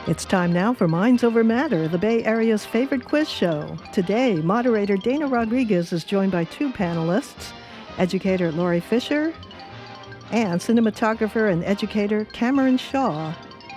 It's time now for Minds Over Matter, the Bay Area's favorite quiz show. Today, moderator Dana Rodriguez is joined by two panelists, educator Lori Fisher and cinematographer and educator Cameron Shaw.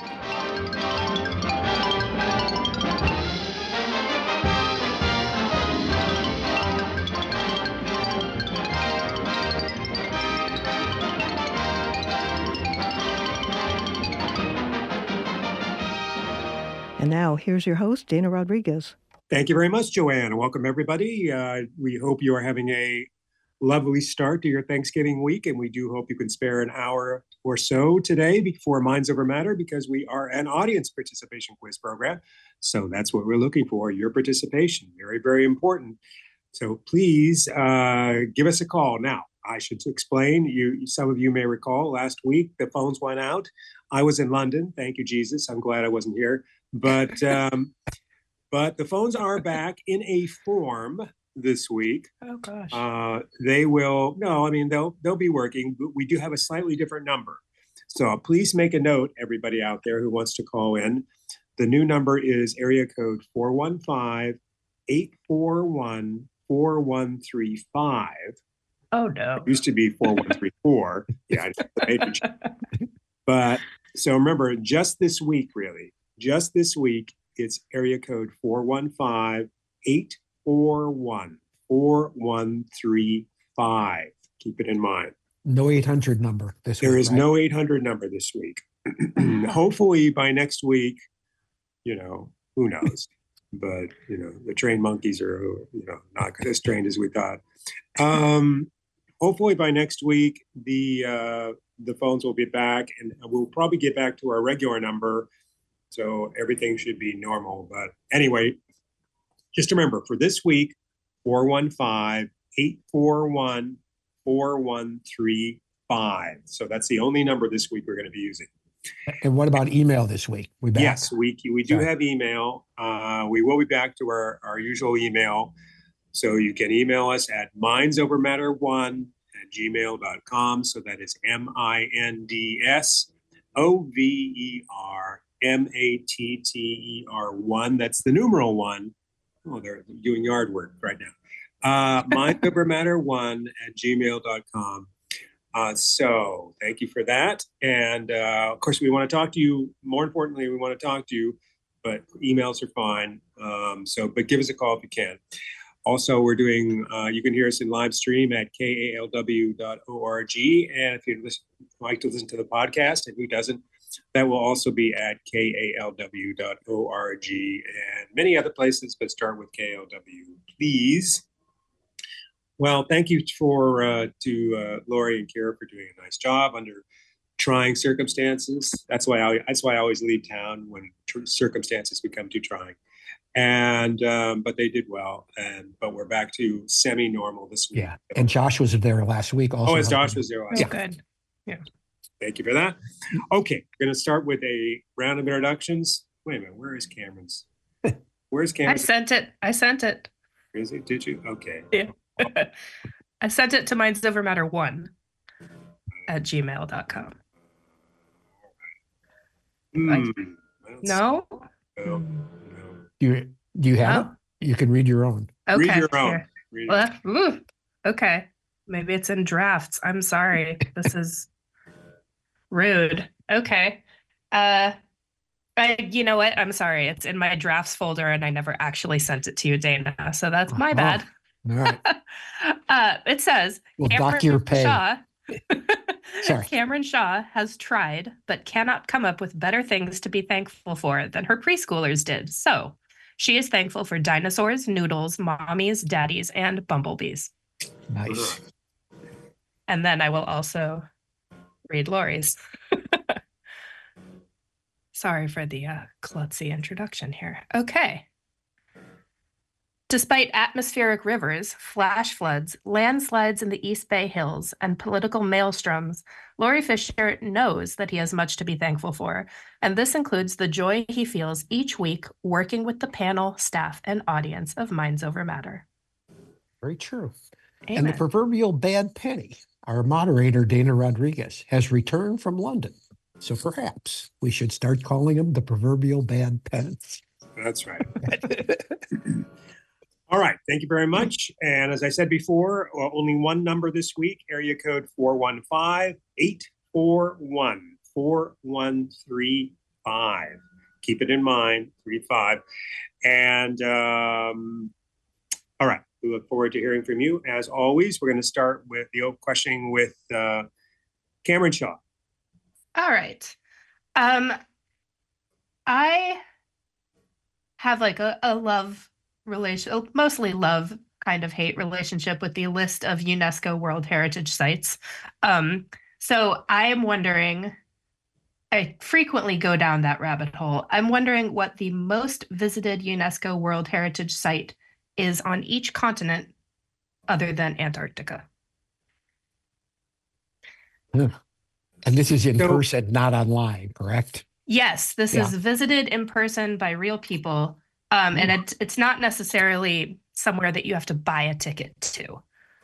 And now, here's your host, Dana Rodriguez. Thank you very much, Joanne. Welcome, everybody. We hope you are having a lovely start to your Thanksgiving week, and we do hope you can spare an hour or so today before Minds Over Matter, because we are an audience participation quiz program. So that's what we're looking for, your participation. Very, very important. So please give us a call. Now, I should explain, some of you may recall last week the phones went out. I was in London. Thank you, Jesus. I'm glad I wasn't here. But the phones are back in a form this week. Oh gosh. They'll be working, but we do have a slightly different number. So please make a note, everybody out there who wants to call in. The new number is area code 415-841-4135. Oh no. It used to be 4134. Yeah, but so remember, just this week, it's area code 415-841-4135. Keep it in mind. No 800 number this week. There is no 800 number this week. Hopefully by next week, who knows? But, the trained monkeys are, not as trained as we thought. Hopefully by next week, the phones will be back, and we'll probably get back to our regular number. So everything should be normal. But anyway, just remember, for this week, 415-841-4135. So that's the only number this week we're going to be using. And what about email this week? We back? Yes, we do have email. We will be back to our usual email. So you can email us at mindsovermatter1@gmail.com. So that is MINDSOVERMATTER1. That's the numeral 1. Oh, they're doing yard work right now. Mindsovermatter1@gmail.com. So thank you for that. And of course, we want to talk to you. More importantly, we want to talk to you, but emails are fine. But give us a call if you can. Also, we're doing, you can hear us in live stream at kalw.org. And if you'd like to listen to the podcast, and who doesn't, that will also be at kalw.org and many other places, but start with KLW, please. Well, thank you to Lori and Kira for doing a nice job under trying circumstances. That's why I always leave town when circumstances become too trying. And but they did well, but we're back to semi-normal this week. Yeah, and Josh was there last week also. Oh, Josh was there last week. Good. Yeah. Thank you for that. Okay, we're going to start with a round of introductions. Wait a minute, where is Cameron's? Where's Cameron's? I sent it. Is it? Did you? Okay. Yeah. I sent it to mindsovermatter1@gmail.com. No? No. Do you have it? You can read your own. Okay. Read your own. Okay. Maybe it's in drafts. I'm sorry. This is rude. Okay. You know what? I'm sorry. It's in my drafts folder and I never actually sent it to you, Dana. So that's my bad. All right. It says, we'll dock your pay. Sorry. Cameron Shaw has tried, but cannot come up with better things to be thankful for than her preschoolers did. So she is thankful for dinosaurs, noodles, mommies, daddies, and bumblebees. Nice. And then I will also read Lori's. Sorry for the klutzy introduction here. Okay. Despite atmospheric rivers, flash floods, landslides in the East Bay Hills, and political maelstroms, Lori Fisher knows that he has much to be thankful for, and this includes the joy he feels each week working with the panel, staff, and audience of Minds Over Matter. Very true. Amen. And the proverbial bad penny, our moderator, Dana Rodriguez, has returned from London. So perhaps we should start calling them the proverbial bad pens. That's right. All right. Thank you very much. And as I said before, only one number this week, area code 415-841-4135. Keep it in mind, 35. And all right. We look forward to hearing from you. As always, we're going to start with the questioning with Cameron Shaw. All right. I have like a love relation, mostly love kind of hate relationship with the list of UNESCO World Heritage Sites. So I am wondering, I frequently go down that rabbit hole. I'm wondering what the most visited UNESCO World Heritage Site is on each continent other than Antarctica. And this is in person, not online, correct? Yes, this is visited in person by real people. And it's not necessarily somewhere that you have to buy a ticket to.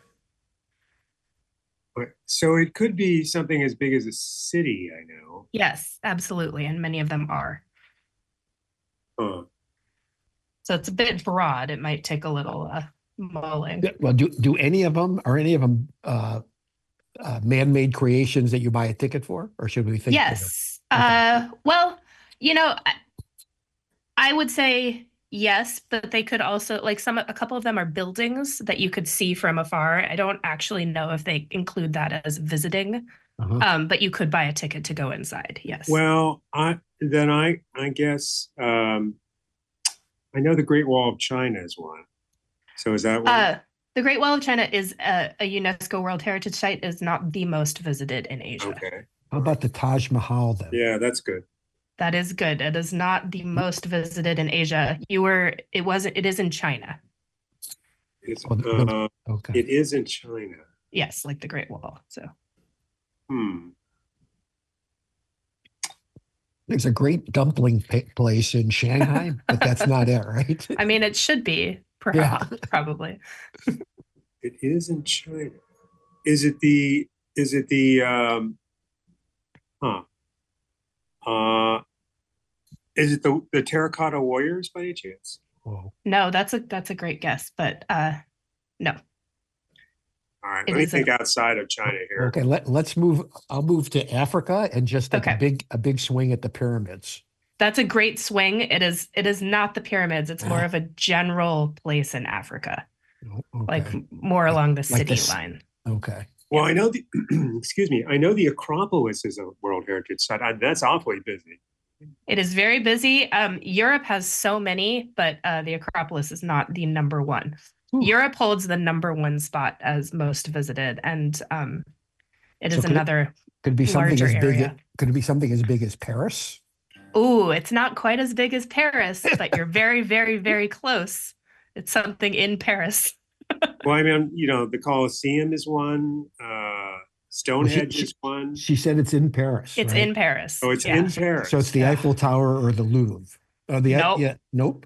So it could be something as big as a city, I know. Yes, absolutely. And many of them are. Huh. So it's a bit broad. It might take a little mulling. Well, do any of them, man-made creations that you buy a ticket for? Or should we think? Yes. Okay. Well, you know, I would say yes, but they could also, like a couple of them are buildings that you could see from afar. I don't actually know if they include that as visiting, but you could buy a ticket to go inside. Yes. Well, I guess I know the Great Wall of China is one. So is that one? The Great Wall of China is a UNESCO World Heritage Site, is not the most visited in Asia. Okay. How about the Taj Mahal then? Yeah, that's good. That is good. It is not the most visited in Asia. It is in China. Okay. It is in China. Yes, like the Great Wall. So. There's a great dumpling place in Shanghai, but that's not it, right? I mean, it should be, perhaps, probably. It is in China. Is it the Terracotta Warriors by any chance? Whoa. No, that's a great guess, but no. All right, let me think outside of China here. Okay, let's move. I'll move to Africa and just take a big swing at the pyramids. That's a great swing. It is not the pyramids. It's more of a general place in Africa, like more along the city line. Okay. Well, I know excuse me. I know the Acropolis is a World Heritage Site. That's awfully busy. It is very busy. Europe has so many, but the Acropolis is not the number one. Europe holds the number one spot as most visited, and it is another larger area. Could it be something as big as Paris? Ooh, it's not quite as big as Paris, but you're very, very, very close. It's something in Paris. Well, I mean, the Colosseum is one. Stonehenge is one. She said it's in Paris. It's in Paris. Oh, it's in Paris. So it's the Eiffel Tower or the Louvre. Nope.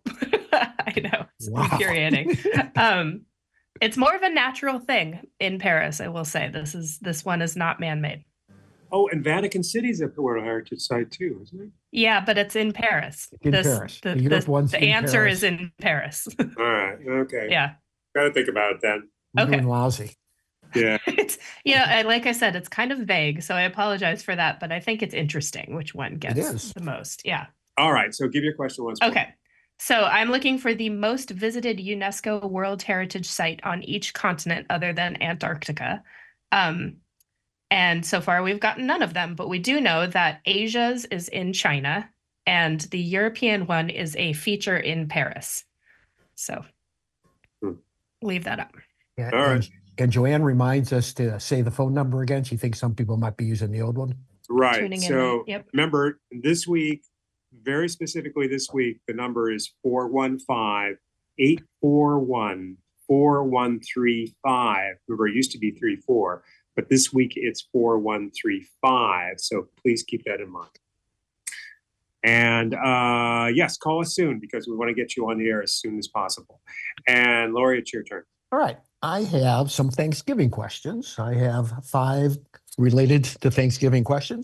I know. It's infuriating. It's more of a natural thing in Paris, I will say. This one is not man-made. Oh, and Vatican City is a World Heritage Site too, isn't it? Yeah, but it's in Paris. Paris. The answer is in Paris. All right. Okay. Yeah. Got to think about it then. We're doing lousy. Yeah. Like I said, it's kind of vague, so I apologize for that, but I think it's interesting which one gets the most. Yeah. All right. So give your question once more. Okay. So I'm looking for the most visited UNESCO World Heritage Site on each continent other than Antarctica. And so far we've gotten none of them, but we do know that Asia's is in China and the European one is a feature in Paris. So leave that up. Yeah, all right. And Joanne reminds us to say the phone number again. She thinks some people might be using the old one. Right. So remember this week, very specifically this week, the number is 415-841-4135. Remember, it used to be 34, but this week it's 4135. So please keep that in mind. And yes, call us soon because we want to get you on the air as soon as possible. And Lori, it's your turn. All right. I have some Thanksgiving questions. I have 5 related to Thanksgiving questions.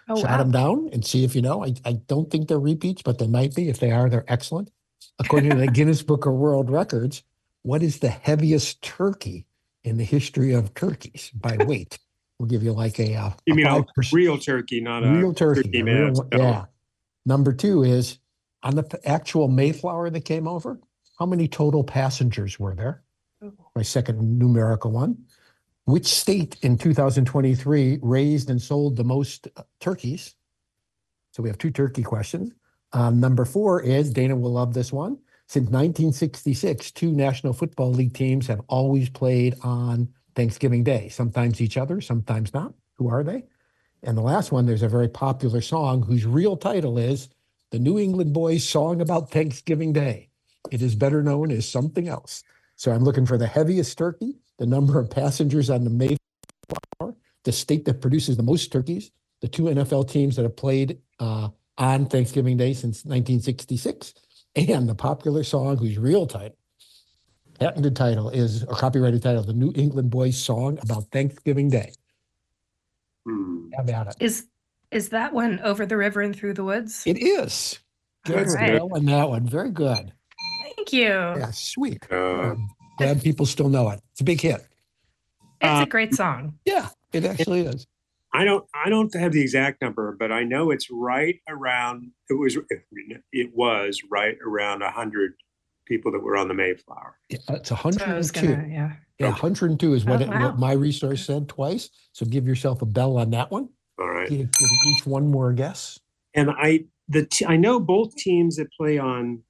Oh, Jot wow. them down and see if you know. I don't think they're repeats, but they might be. If they are, they're excellent. According to the Guinness Book of World Records, what is the heaviest turkey in the history of turkeys by weight? We'll give you like a You mean a 5% real turkey, not real a turkey. A real mask. one, yeah. Number 2 is on the actual Mayflower that came over, how many total passengers were there? My second numerical one. Which state in 2023 raised and sold the most turkeys? So we have 2 turkey questions. Number 4 is, Dana will love this one. Since 1966, 2 National Football League teams have always played on Thanksgiving Day, sometimes each other, sometimes not. Who are they? And the last one, there's a very popular song whose real title is The New England Boys Song About Thanksgiving Day. It is better known as something else. So I'm looking for the heaviest turkey, the number of passengers on the Mayflower, the state that produces the most turkeys, the 2 NFL teams that have played on Thanksgiving Day since 1966, and the popular song whose real title, patented title is, or copyrighted title, The New England Boys Song About Thanksgiving Day. Have at it. Is that one Over the River and Through the Woods? It is. Give All her a right. bell on that one. Very good. Thank you. Yeah, sweet. Glad people still know it. It's a big hit. It's a great song. Yeah, it actually is. I don't have the exact number, but I know it's right around. It was right around 100 people that were on the Mayflower. Yeah, it's So I was 102. gonna, yeah. Yeah, 102 is what, Oh, wow. what my resource said twice. So give yourself a bell on that one. All right. Give each one more guess. And I know both teams that play on.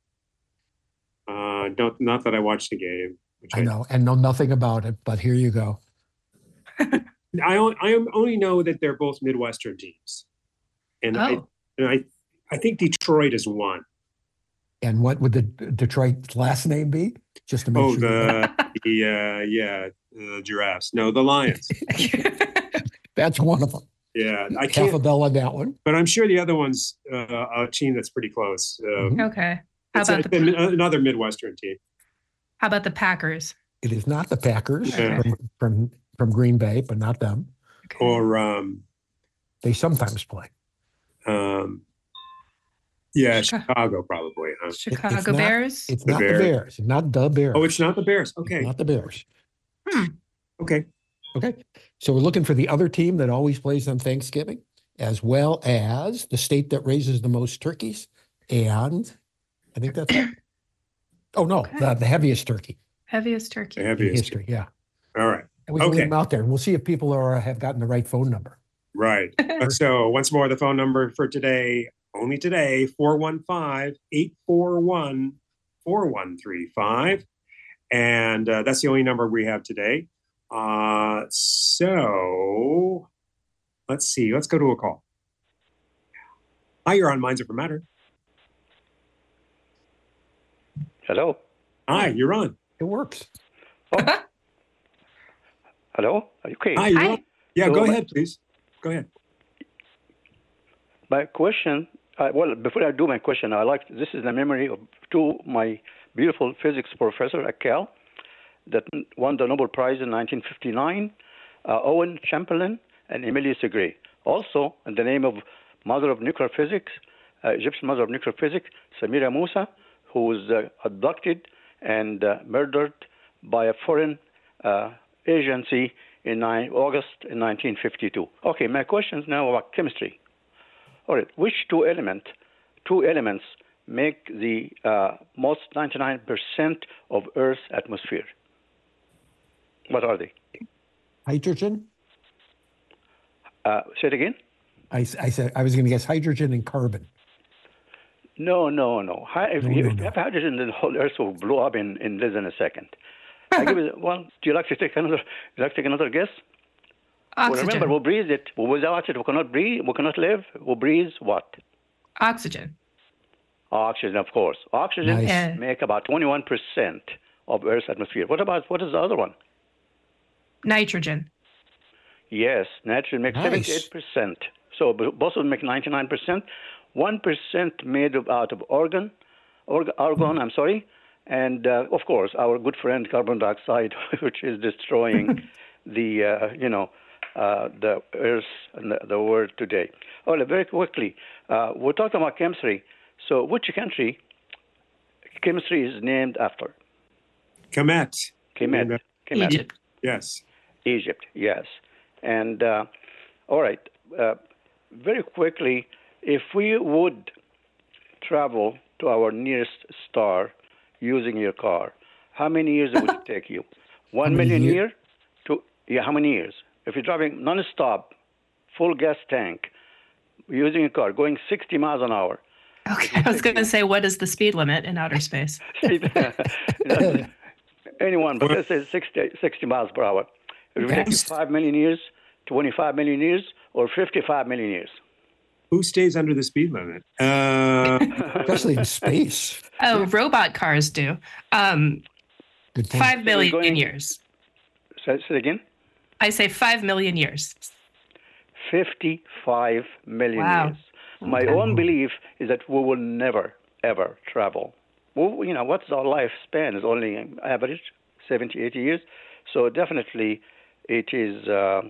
Not that I watched the game. Which I know, and know nothing about it, but here you go. I only know that they're both Midwestern teams, and I think Detroit is one. And what would the Detroit last name be? Just to make sure. The Giraffes. No, the Lions. That's one of them. Yeah, I Half can't. a bell on that one. But I'm sure the other one's a team that's pretty close. Okay. How It's about another Midwestern team. How about the Packers? It is not the Packers Yeah. from Green Bay, but not them. Okay. Or They sometimes play. Chicago probably. Huh? Chicago it's not- Bears? It's The not Bears. the Bears. It's not the Bears. Oh, it's not the Bears. It's Okay. not the Bears. Okay. Okay. So we're looking for the other team that always plays on Thanksgiving, as well as the state that raises the most turkeys. And I think that's it. Oh, no, Okay. the heaviest turkey Heaviest turkey. The in heaviest. history. Yeah. All right. And we can leave Okay. them out there. We'll see if people have gotten the right phone number. Right. So once more, the phone number for today, only today, 415-841-4135. And that's the only number we have today. So let's see. Let's go to a call. Hi, you're on Minds Over Matter. Hello. Hi, you're on. It works. Hello. Are you okay? Hi, you're Hi. on. Yeah, So go my- ahead, please. Go ahead. My question. Well, before I do my question, this is the memory of my beautiful physics professor at Cal that won the Nobel Prize in 1959, Owen Chamberlain and Emilia Segre. Also, in the name of mother of nuclear physics, Egyptian mother of nuclear physics, Samira Musa, who was abducted and murdered by a foreign agency in August in 1952. Okay, my question is now about chemistry. All right, which two elements make the most 99% of Earth's atmosphere? What are they? Hydrogen? Say it again. I said I was going to guess hydrogen and carbon. No. If No, you no. have hydrogen, then the whole Earth will blow up in less than a second. I give it. Well, do you like to take another? guess? Well, Oxygen. remember, we breathe it. Without it, we cannot breathe. We cannot live. We breathe what? Oxygen. Oxygen, of course. Oxygen Nice. Yeah. make about 21% of Earth's atmosphere. What is the other one? Nitrogen. Yes, nitrogen makes Nice. 78%. So both of them make 99%. 1% made out of argon. I'm sorry. And of course, our good friend carbon dioxide, which is destroying the the Earth and the world today. Oh, very quickly, we're talking about chemistry. So, which country chemistry is named after? Kemet. Kemet. Egypt. Yes. Egypt, yes. And all right, very quickly, if we would travel to our nearest star using your car, how many years would it take you? 1 million year? How many years? If you're driving non-stop, full gas tank, using a car, going 60 miles an hour. Okay, I was going to say, what is the speed limit in outer space? Anyone, but let's say 60 miles per hour. It would take you 5 million years, 25 million years, or 55 million years. Who stays under the speed limit? Especially in space. Oh, robot cars do. Good point. 5 million years. Say it again? I say 5 million years. 55 million Wow. years. My own belief is that we will never, ever travel. Well, what's our lifespan? Is only average 70, 80 years. So definitely it is,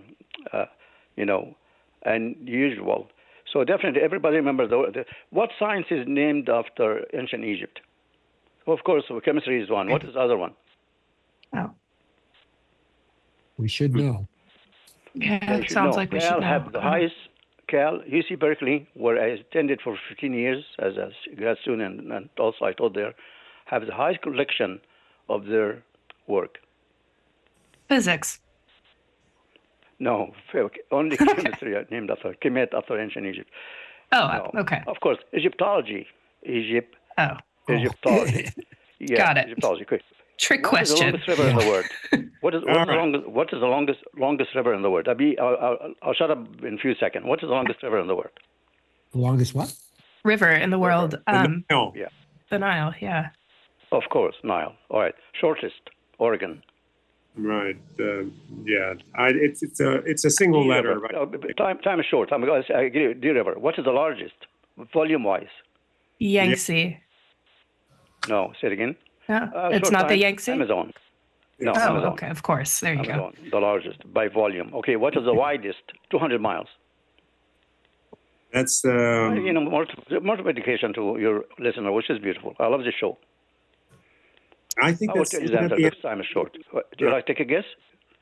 unusual. So definitely everybody remembers what science is named after ancient Egypt? Well, of course, chemistry is one. What is the other one? Oh, We should know. yeah, You it sounds like we should Cal know. have the highest. Cal, UC Berkeley, where I attended for 15 years as a grad student, and also I taught there, have the highest collection of their work. Physics. No, only chemistry named after Kemet, after ancient Egypt. Oh, No. okay. Of course, Egyptology. Oh, Egyptology. Yeah, Got it. Egyptology. Quick. trick What is the question. longest river in the world? What is the longest river in the world? I'll shut up in a few seconds. What is the longest river in the world? The longest what? River in the world. No. Yeah. The Nile, yeah. Of course, Nile. All right. Shortest, Oregon. Right. Yeah. It's a single Deer letter. River. Right? Time is short. I agree. Deer River. What is the largest, volume-wise? Yangtze. No. Say it again. No, it's Short not the time. Yangtze? Amazon. No, Oh, Amazon. okay, of course. There you go. Amazon, the largest by volume. Okay, what is the widest? 200 miles. That's More education to your listener, which is beautiful. I love this show. I think I will that's tell you the answer because time is short. Do you like to take a guess?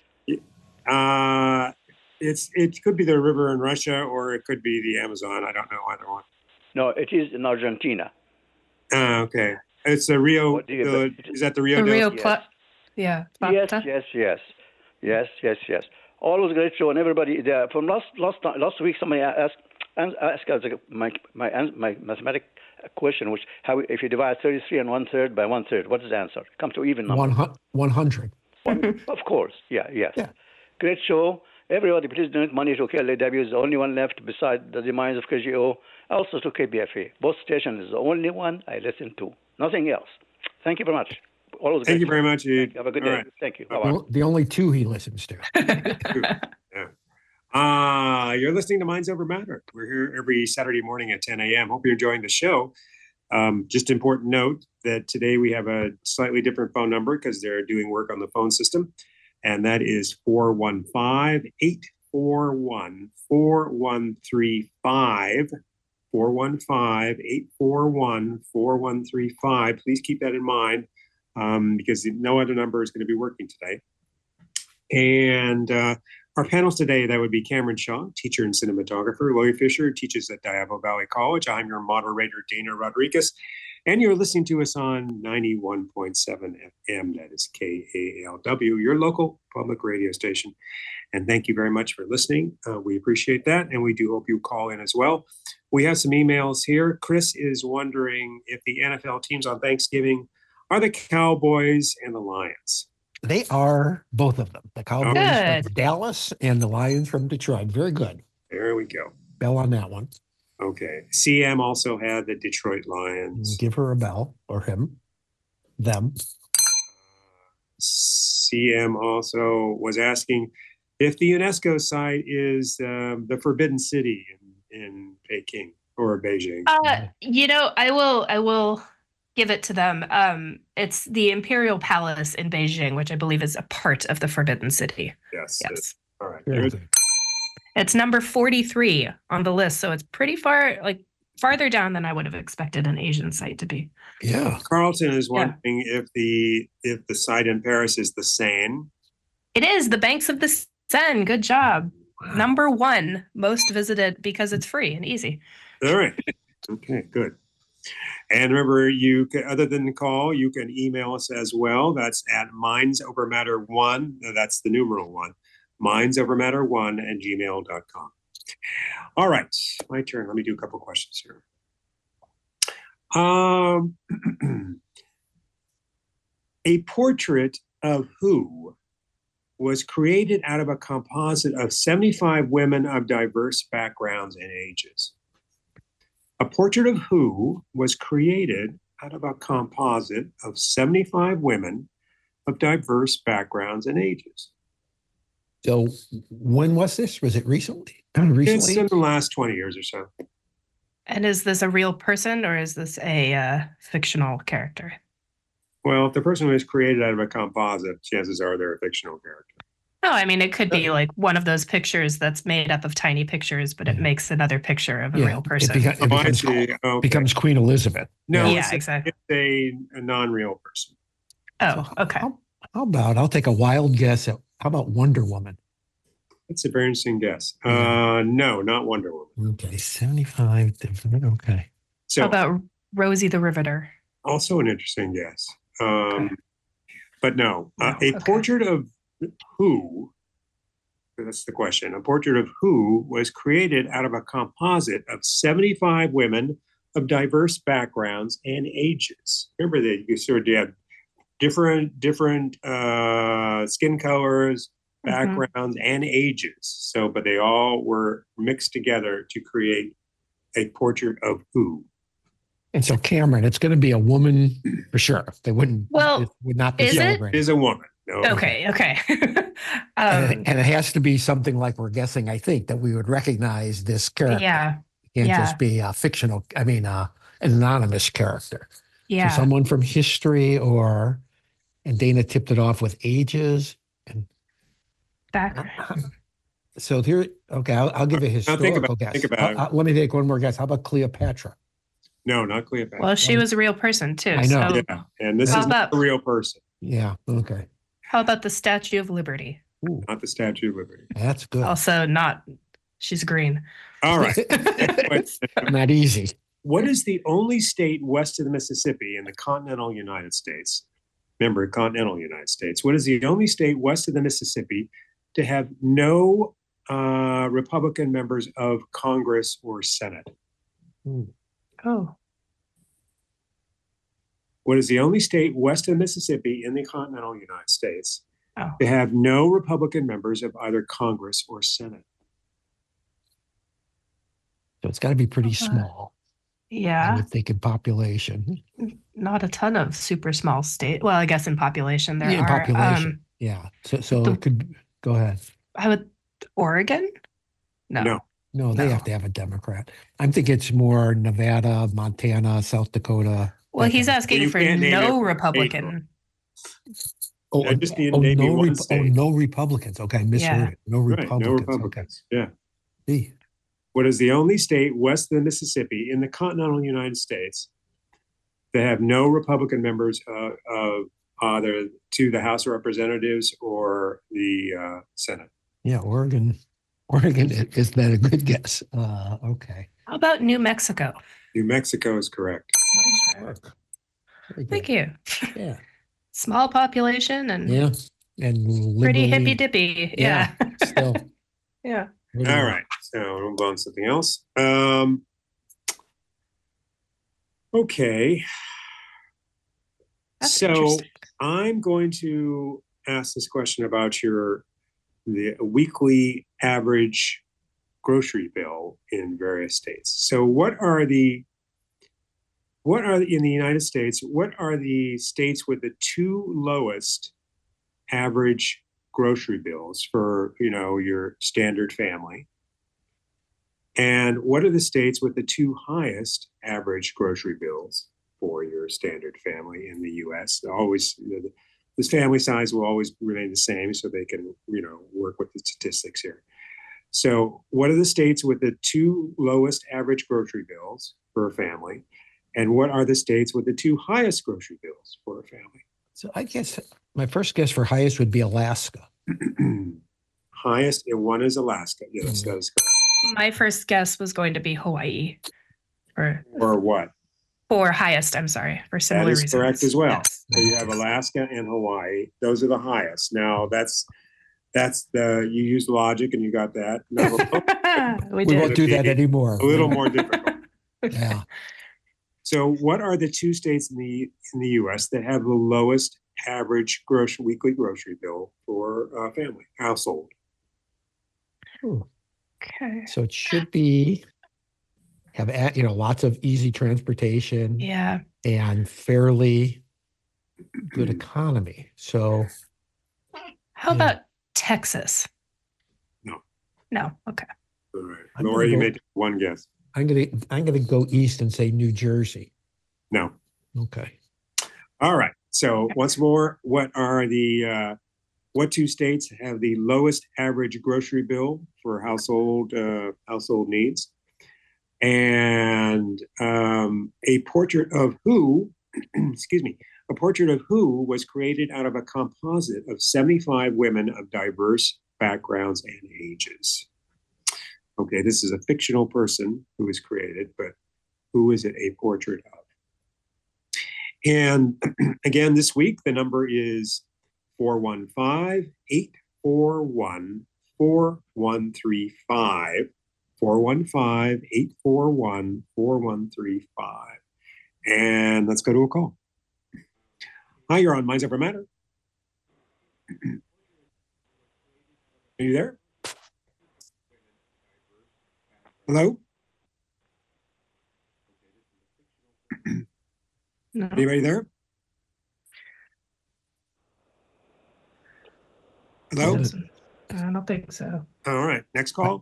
it could be the river in Russia or it could be the Amazon. I don't know either one. No, it is in Argentina. Okay. It's the Rio. What do you- Is that the Rio? The Rio del- Plata. Yeah. Yes, Plata. yes. Always great show, and everybody. From last week, somebody asked us my mathematic question, which how if you divide 33 and 1/3 by 1/3, what is the answer? Come to even number. 100. Of course, yes. Yeah. Great show. Everybody, please donate money to KLAW. Is the only one left beside the demise of KGO. Also to KBFA. Both stations is the only one I listen to. Nothing else. Thank you very much. Always Thank great you show. very much, Ed. Have a good All day. right. Thank you. Bye-bye. The only two he listens to. You're listening to Minds Over Matter. We're here every Saturday morning at 10 a.m. Hope you're enjoying the show. Just important note that today we have a slightly different phone number because they're doing work on the phone system. And that is 415-841-4135. 415-841-4135. Please keep that in mind because no other number is going to be working today. And our panels today, that would be Cameron Shaw, teacher and cinematographer. Laurie Fisher teaches at Diabo Valley College. I'm your moderator, Dana Rodriguez. And you're listening to us on 91.7 FM. That is KALW, your local public radio station. And thank you very much for listening. We appreciate that. And we do hope you call in as well. We have some emails here. Chris is wondering if the NFL teams on Thanksgiving are the Cowboys and the Lions. They are both of them. The Cowboys Good. from Dallas and the Lions from Detroit. Very good. There we go. Bell on that one. Okay. CM also had the Detroit Lions. Give her a bell, or him, them. CM also was asking if the UNESCO site is the Forbidden City in Peking or Beijing. I will give it to them. It's the Imperial Palace in Beijing, which I believe is a part of the Forbidden City. Yes. Yes. All right. Very There's good. It's number 43 on the list, so it's pretty far, like farther down than I would have expected an Asian site to be. Yeah. Carlton is Yeah. wondering if the site in Paris is the Seine. It is the banks of the Seine. Good job. Number 1 most visited because it's free and easy. All right. Okay, good. And remember, you can, other than the call, you can email us as well. That's at mindsovermatter1. That's the numeral 1. mindsovermatter1@gmail.com. All right, my turn. Let me do a couple questions here. A portrait of who was created out of a composite of 75 women of diverse backgrounds and ages? A portrait of who was created out of a composite of 75 women of diverse backgrounds and ages? So when was this? Was it recently? It's in the last 20 years or so. And is this a real person or is this a fictional character? Well, if the person was created out of a composite, chances are they're a fictional character. No, I mean, it could be like one of those pictures that's made up of tiny pictures, but it makes another picture of a real person. Becomes Queen Elizabeth. No, yeah, exactly. It's a non-real person. Oh, okay. How about, I'll take a wild guess. How about Wonder Woman? That's a very interesting guess. No, not Wonder Woman. Okay, 75 different. Okay. So how about Rosie the Riveter? Also an interesting guess. But no, a portrait of who, that's the question, a portrait of who was created out of a composite of 75 women of diverse backgrounds and ages. Remember that you sort of had different skin colors, backgrounds, and ages. So, but they all were mixed together to create a portrait of who. And so, Cameron, it's going to be a woman for sure. They wouldn't. Well, it would not be is celebrated. It is a woman. No. Okay. And it has to be something like we're guessing. I think that we would recognize this character. Yeah. It can't just be a fictional. I mean, an anonymous character. Yeah. So someone from history, and Dana tipped it off with ages and background. So here, okay, I'll give a historical guess. Think about it. Let me take one more guess. How about Cleopatra? No, not Cleopatra. Well, she was a real person too. I know. So Yeah, and this is not a real person. Yeah. Okay. how about the Statue of Liberty? Ooh, Not the Statue of Liberty. that's good. Also not, she's green. All right. Next question. Not easy. What is the only state west of the Mississippi in the continental United States? Remember, continental United States. What is the only state west of the Mississippi to have no Republican members of Congress or Senate? Oh. What is the only state west of the Mississippi in the continental United States Oh. to have no Republican members of either Congress or Senate? So it's got to be pretty small. I Yeah. would think in population. Not a ton of super small state. Well, I guess in population there Yeah, in are. population. Yeah. So the- it could go ahead. I would Oregon? No. No, they No. have to have a Democrat. I'm thinking it's more Nevada, Montana, South Dakota. Well, that he's kind of- asking You for can't name no it. Republican. I just need to name you one state. no Republicans. Okay, I misheard Yeah. it. No Right, Republicans. no Republicans. Yeah. Okay. See, What is the only state west of the Mississippi in the continental United States that have no Republican members of either to the House of Representatives or the Senate? yeah, Oregon. Oregon is that a good guess? Okay. How about New Mexico? New Mexico is correct. Nice work. Very good. Thank you. Yeah. Small population and Yeah. And pretty liberally- hippy dippy. Yeah. Still. Yeah. All right. So we'll move on to something else. Okay. That's So interesting. I'm going to ask this question about the weekly average grocery bill in various states. So what are in the United States, what are the states with the two lowest average grocery bills for, your standard family? And what are the states with the two highest average grocery bills for your standard family in the US? Always, this family size will always remain the same, so they can, work with the statistics here. So, what are the states with the two lowest average grocery bills for a family? And what are the states with the two highest grocery bills for a family? So I guess my first guess for highest would be Alaska. Highest, and one is Alaska. Yes, that is correct. My first guess was going to be Hawaii. Or what? For highest, I'm sorry, for similar That is reasons. correct as well. Yes. So you have Alaska and Hawaii. Those are the highest. Now you use logic and you got that. No, we We won't did. do that anymore. a little more difficult. Yeah. So what are the two states in the U.S. that have the lowest average weekly grocery bill for a family household? Okay. So it should have lots of easy transportation Yeah. and fairly good economy. So How about Texas? No. No. Okay. All right. I'm Lori, you gonna go- made one guess. I'm gonna go east and say New Jersey. No. Okay. All right. So once more, what two states have the lowest average grocery bill for household needs? And a portrait of who, excuse me, a portrait of who was created out of a composite of 75 women of diverse backgrounds and ages. Okay, this is a fictional person who was created, but who is it a portrait of? And again, this week, the number is 415-841-4135. 415-841-4135. And let's go to a call. Hi, you're on Minds Over Matter. Are you there? Hello? No. Anybody there? Hello? I don't think so. All right, next call.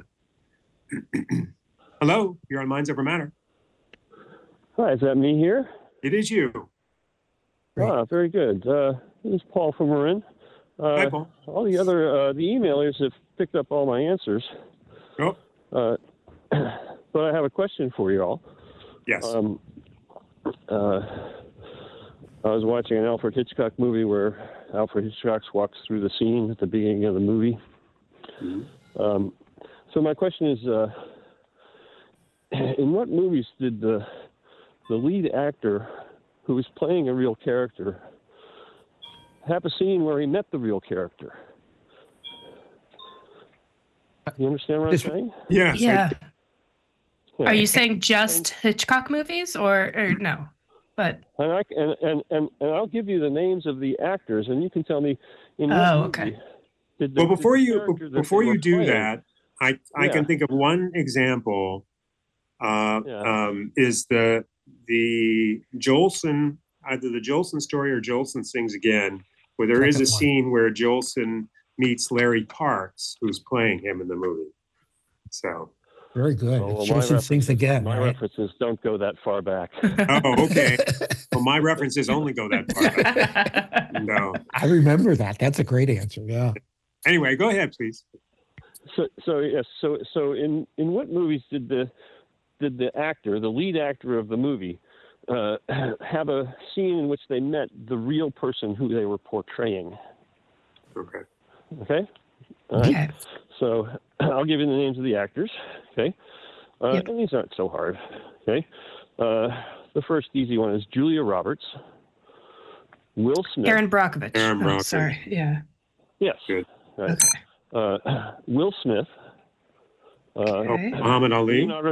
Hello, you're on Minds Over Matter. Hi, is that me here? It is you. Great. Ah, very good. This is Paul from Marin. Hi, Paul. All the other the emailers have picked up all my answers. Oh, But I have a question for you all. yes. I was watching an Alfred Hitchcock movie where Alfred Hitchcock walks through the scene at the beginning of the movie. Mhm. So my question is, in what movies did the lead actor who was playing a real character have a scene where he met the real character? You understand what I'm saying? Yes. Yeah. Are you saying just Hitchcock movies or no? But And I'll give you the names of the actors, and you can tell me. In what Oh, movie okay. Well, before you character that before they you were do playing- that, I can think of one example. Is the Jolson, either the Jolson story or Jolson Sings Again, where there is a Second one. scene where Jolson meets Larry Parks, who's playing him in the movie. So, Very good. Oh, well, It my shows some things again, My right? references don't go that far back. oh, okay. Well, my references only go that far back. No. I remember that. That's a great answer. Yeah. Anyway, go ahead, please. So yes. So in what movies did the actor, the lead actor of the movie, have a scene in which they met the real person who they were portraying? Okay. Okay. All right. okay. So I'll give you the names of the actors. Okay. Yep. And these aren't so hard. Okay. The first easy one is Julia Roberts, Will Smith. Aaron Brockovich. Aaron Oh, Brockovich. sorry. Yeah. Yes. Good. Right. Okay. Will Smith. Okay. Muhammad Ali. Leonardo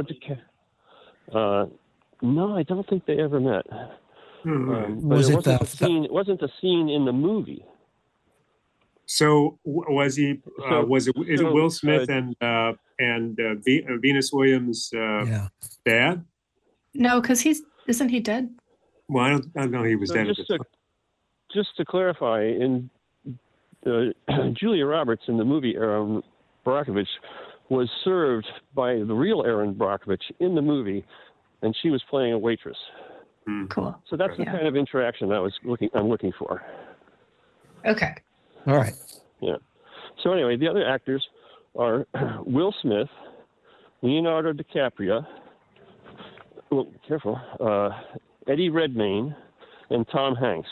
no, I don't think they ever met. Hmm. But Was it it wasn't the- a scene. It wasn't a scene in the movie. So was he? Is it Will Smith uh, and Venus Williams' Yeah. dad? No, because isn't he dead? Well, I don't know. He was So dead. At just the to just to clarify, in Julia Roberts in the movie Aaron Brockovich was served by the real Aaron Brockovich in the movie, and she was playing a waitress. Hmm. Cool. So that's the Yeah. kind of interaction I'm looking for. Okay. All right. Yeah. So anyway, the other actors are Will Smith, Leonardo DiCaprio, Eddie Redmayne, and Tom Hanks.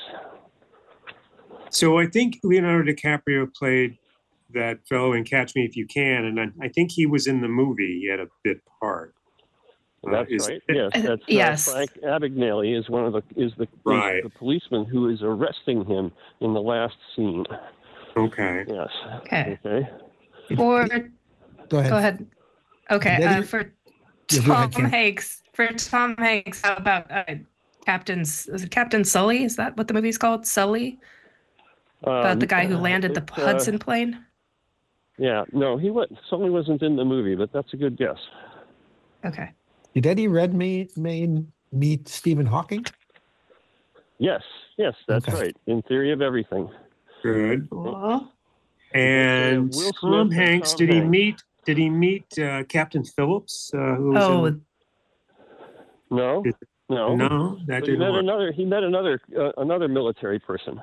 So I think Leonardo DiCaprio played that fellow in Catch Me If You Can, and I think he was in the movie. He had a bit part. That's right. Yes, that's Yes. Frank Abagnale is the policeman who is arresting him in the last scene. Okay. Yes. Okay. Okay. For Go ahead. Go ahead. Okay. Then For Yeah, go Tom ahead, Kim. Hanks. For Tom Hanks, how about is it Captain Sully? Is that what the movie's called? Sully? About the guy who landed the Hudson plane? Yeah. No, Sully wasn't in the movie, but that's a good guess. Okay. Did Eddie Redmayne meet Stephen Hawking? Yes, that's Okay. right. In Theory of Everything. Good. Cool. And Will Smith Tom and Hanks, Tom did he Hanks. meet Captain Phillips? Who was Oh, in, No. no, that But he didn't met work. another military person.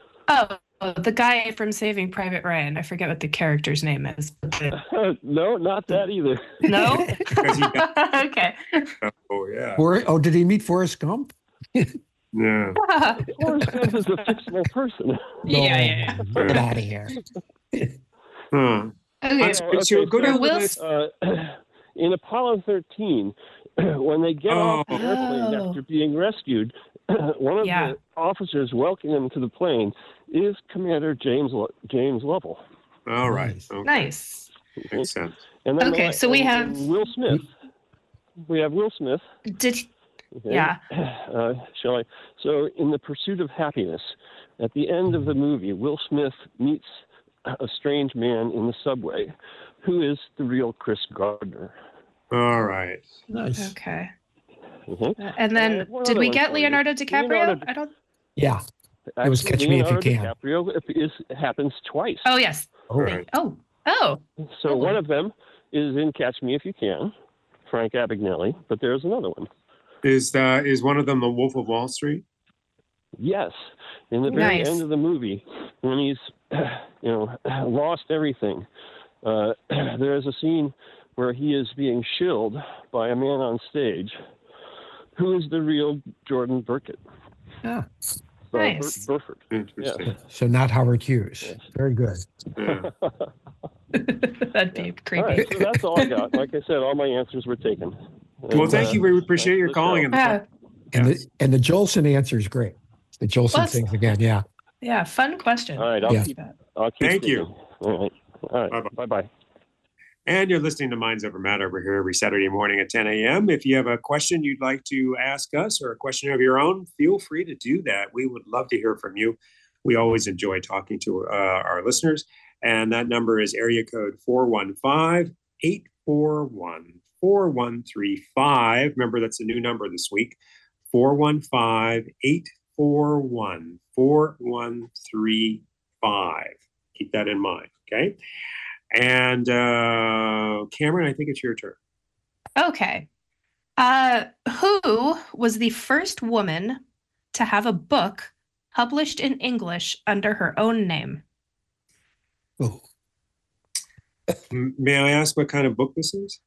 the guy from Saving Private Ryan. I forget what the character's name is. No, not that either. No? Because he got- Okay. Oh yeah. Did he meet Forrest Gump? Yeah. Forrest Gump is a fictional person. Yeah. Get out of here. Huh. Okay. So go down the Will list. In Apollo 13, when they get off the airplane Oh. after being rescued, one of Yeah. the officers welcoming them to the plane is Commander James Lovell. All right. Nice. Okay. Nice. Makes sense. And then Okay, so we have- Will Smith. We have Will Smith. Did Okay. Yeah. Shall I? So, in The Pursuit of Happiness, at the end of the movie, Will Smith meets a strange man in the subway, who is the real Chris Gardner. All right. Nice. okay. Mhm. And then one did other we one get for you. Leonardo DiCaprio? Leonardo- I don't. Yeah. It was Catch Me If You Leonardo Can. DiCaprio happens twice. Oh yes. Oh, Right. Oh. So one of them is in Catch Me If You Can, Frank Abagnale, but there's another one. Is one of them the Wolf of Wall Street? Yes, in the very Nice. end of the movie, when he's, lost everything, there's a scene where he is being shilled by a man on stage, who is the real Jordan Burkett. Yeah. Nice. Burford. Interesting. So not Howard Hughes. Very good. Yeah. That'd be creepy. All right, so that's all I got. Like I said, all my answers were taken. Well, And, thank you. We appreciate your thanks for the calling. show. And Yeah. And the Jolson answer is great. The Jolson Plus- things again. Yeah. Yeah. Fun question. All right, Yeah. I'll keep Thank you. digging. All right. Bye-bye. Bye-bye. And you're listening to Minds Over Matter. We're here every Saturday morning at 10 a.m. If you have a question you'd like to ask us or a question of your own, feel free to do that. We would love to hear from you. We always enjoy talking to our listeners. And that number is area code 415-841-4135. Remember, that's a new number this week. 415-841-4135. Keep that in mind, okay? And Cameron, I think it's your turn. Okay. Who was the first woman to have a book published in English under her own name? Oh, May I ask what kind of book this is?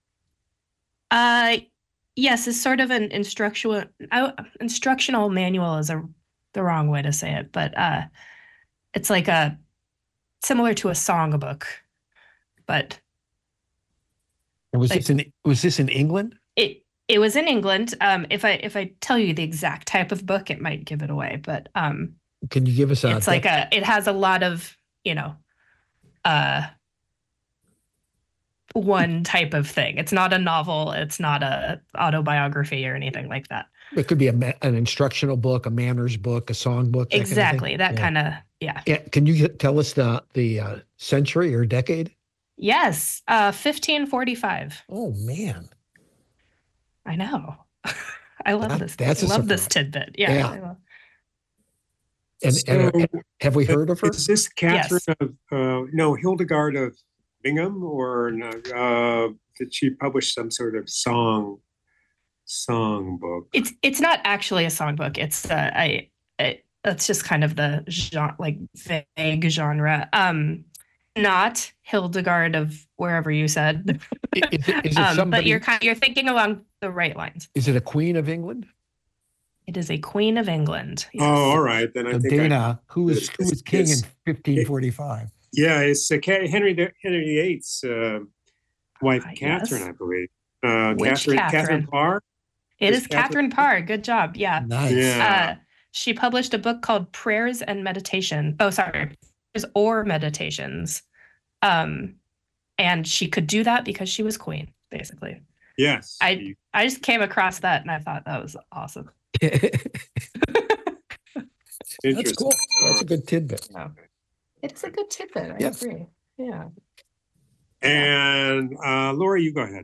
Yes, it's sort of an instructional manual is the wrong way to say it, but it's like similar to a songbook, but and was Like- this in England? it was in England. If I tell you the exact type of book, it might give it away, but Can you give us a? it's like it has a lot of, one type of thing. It's not a novel, it's not a autobiography or anything like that. It could be an instructional book, a manners book, a song book. Exactly. That Yeah. kind of, yeah. Yeah. Can you tell us the century or decade? Yes, 1545. Oh man. I know. I love this. That's I a love this surprise. tidbit. Yeah. Yeah. I love- And So, have we heard of her? Is this Catherine of, no, Hildegard of Bingham, or no, did she publish some sort of song book? It's not actually a songbook. It's that's just kind of the genre, like vague genre. not Hildegard of wherever you said. Is it But somebody? you're thinking along the right lines. Is it a queen of England? It is a Queen of England. Yes. Oh, all right. Then I So think Dana, who was king in it's- 1545? yeah, it's Henry VIII's wife, Catherine, yes. I believe. Which Catherine Catherine? Parr. It Is is Catherine Parr. Good job. Yeah. Nice. Yeah. She published a book called Prayers and Meditation. Oh, sorry. Prayers or Meditations. And she could do that because she was queen, basically. Yes. I just came across that and I thought that was awesome. That's cool. That's a good tidbit. No. It is a good tidbit. I Yes. agree. Yeah. And Laura, you go ahead.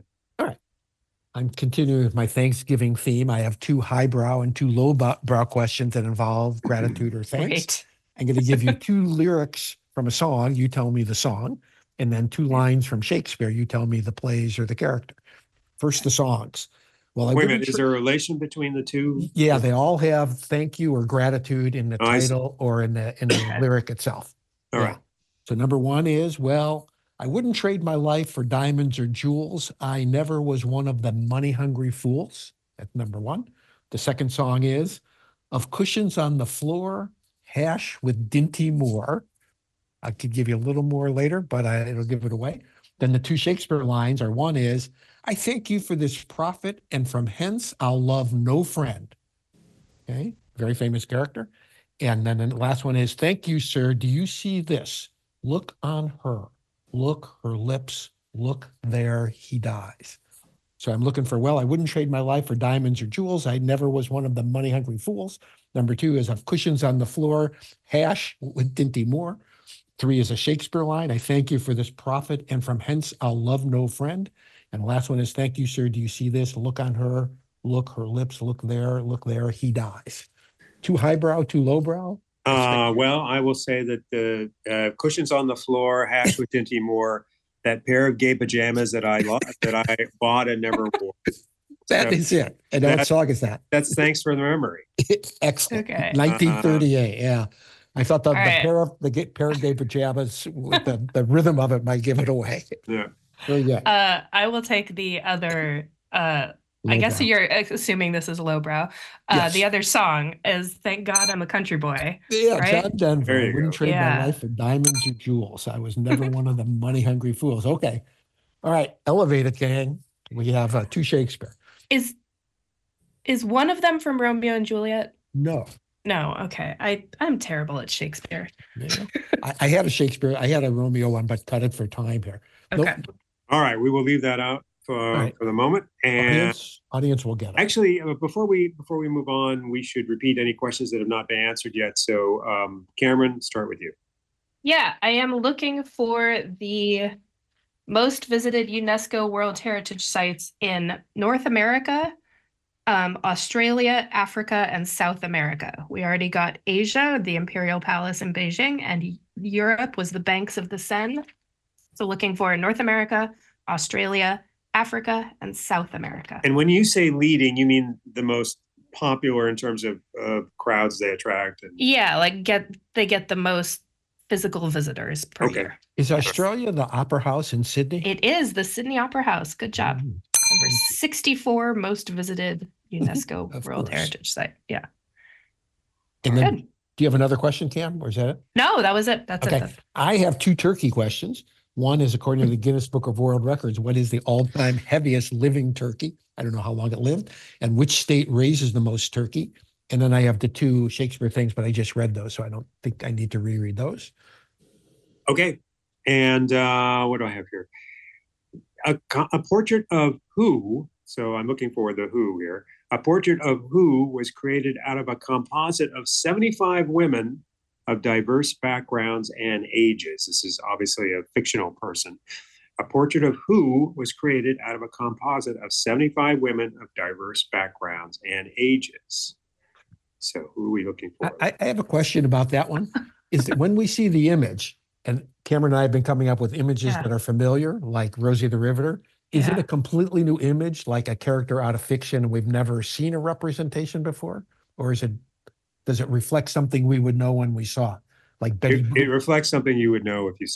I'm continuing with my Thanksgiving theme. I have 2 highbrow and 2 lowbrow questions that involve gratitude or thanks. Great. I'm going to give you 2 lyrics from a song. You tell me the song, and then 2 lines from Shakespeare. You tell me the plays or the character. First, the songs. Well, Wait a minute. Is there a relation between the two? Yeah, they all have thank you or gratitude in the I see. title or in the lyric itself. All Yeah. right. So number 1 is, well, I wouldn't trade my life for diamonds or jewels. I never was one of the money-hungry fools. That's number 1. The second song is, of cushions on the floor, hash with Dinty Moore. I could give you a little more later, but it'll give it away. Then the 2 Shakespeare lines are, one is, I thank you for this profit, and from hence I'll love no friend. Okay, very famous character. And then the last one is, thank you, sir. Do you see this? Look on her. Look, her lips. Look there, he dies. So I'm looking for, well, I wouldn't trade my life for diamonds or jewels. I never was one of the money-hungry fools. Number 2 is, of cushions on the floor, hash with Dinty Moore. 3 is a Shakespeare line. I thank you for this profit, and from hence I'll love no friend. And the last one is, thank you, sir. Do you see this? Look on her. Look, her lips. Look there, he dies. 2 highbrow, 2 lowbrow. Well, I will say that the cushions on the floor, hash with Dinty Moore, that pair of gay pajamas that I bought and never wore. That is it. And what song is that? That's thanks for the memory. Excellent. Okay. 1938. Yeah. I thought the right. pair of gay pajamas with the rhythm of it might give it away. Yeah. Very good. I will take the other I guess Lowbrow. you're assuming this is lowbrow. Yes. The other song is Thank God I'm a Country Boy. Yeah, right? John Denver. There I you wouldn't go. trade my Yeah. life for diamonds or jewels. I was never one of the money-hungry fools. Okay. All right. Elevated gang. We have 2 Shakespeare. Is one of them from Romeo and Juliet? No. No, okay. I'm terrible at Shakespeare. Yeah. I had a Shakespeare. I had a Romeo one, but cut it for time here. Okay. Nope. All right. We will leave that out right. for the moment. And Audience will get it. actually, before we move on, we should repeat any questions that have not been answered yet. So, Cameron, start with you. Yeah, I am looking for the most visited UNESCO World Heritage Sites in North America, Australia, Africa, and South America. We already got Asia, the Imperial Palace in Beijing, and Europe was the banks of the Seine. So looking for North America, Australia, Africa, and South America. And when you say leading, you mean the most popular in terms of crowds they attract? And Yeah, like they get the most physical visitors per Okay. year. Is Australia the Opera House in Sydney? It is the Sydney Opera House. Good job. Mm. Number 64 most visited UNESCO Of World course. Heritage Site. Yeah. And then, Good. do you have another question, Cam, or is that it? No, that was it. That's Okay. it. I have 2 turkey questions. One is, according to the Guinness Book of World Records, what is the all-time heaviest living turkey? I don't know how long it lived. And which state raises the most turkey? And then I have the 2 Shakespeare things, but I just read those, so I don't think I need to reread those. okay. And what do I have here? A portrait of who? So I'm looking for the who here. A portrait of who was created out of a composite of 75 women of diverse backgrounds and ages. This is obviously a fictional person. A portrait of who was created out of a composite of 75 women of diverse backgrounds and ages. So who are we looking for? I have a question about that one. Is that when we see the image, and Cameron and I have been coming up with images Yeah. that are familiar, like Rosie the Riveter, is it Yeah. a completely new image, like a character out of fiction and we've never seen a representation before? Or does it reflect something we would know when we saw it? Like Betty It reflects something you would know if you saw it.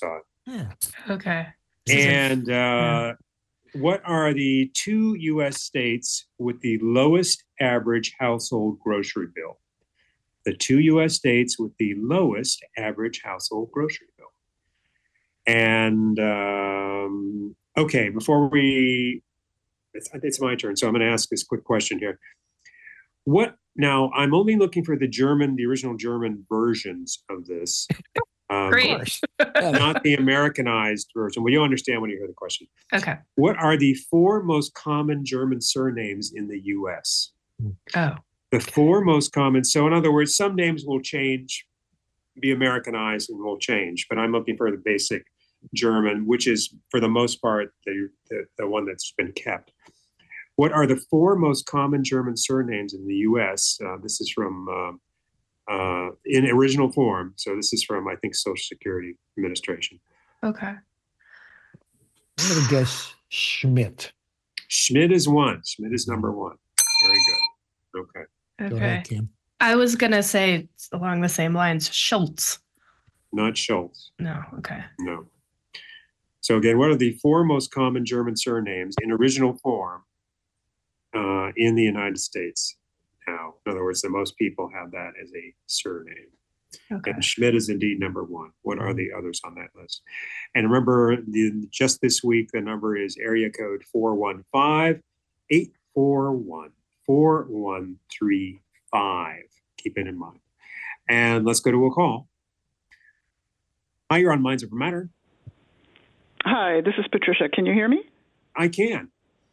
Yeah. Okay. And yeah. what are the 2 U.S. states with the lowest average household grocery bill? The 2 U.S. states with the lowest average household grocery bill. And okay, before it's my turn, so I'm going to ask this quick question here. Now, I'm only looking for the original German versions of this. Great. Not the Americanized version. Well, you'll understand when you hear the question. Okay. What are the 4 most common German surnames in the U.S.? Oh. The 4 most common. So, in other words, some names will change, be Americanized, and will change. But I'm looking for the basic German, which is, for the most part, the one that's been kept. What are the 4 most common German surnames in the U.S.? This is from in original form. So this is from, I think, Social Security Administration. Okay. I'm going to guess Schmidt. Schmidt is 1. Schmidt is number 1. Very good. Okay. Go ahead, Kim. I was going to say along the same lines, Schultz. Not Schultz. No. Okay. No. So again, what are the 4 most common German surnames in original form in the United States now? In other words, the most people have that as a surname. Okay. And Schmidt is indeed number 1. What are the others on that list? And remember, just this week, the number is area code 415-841-4135. Keep it in mind. And let's go to a call. Hi, you're on Minds Over Matter. Hi, this is Patricia. Can you hear me? I can.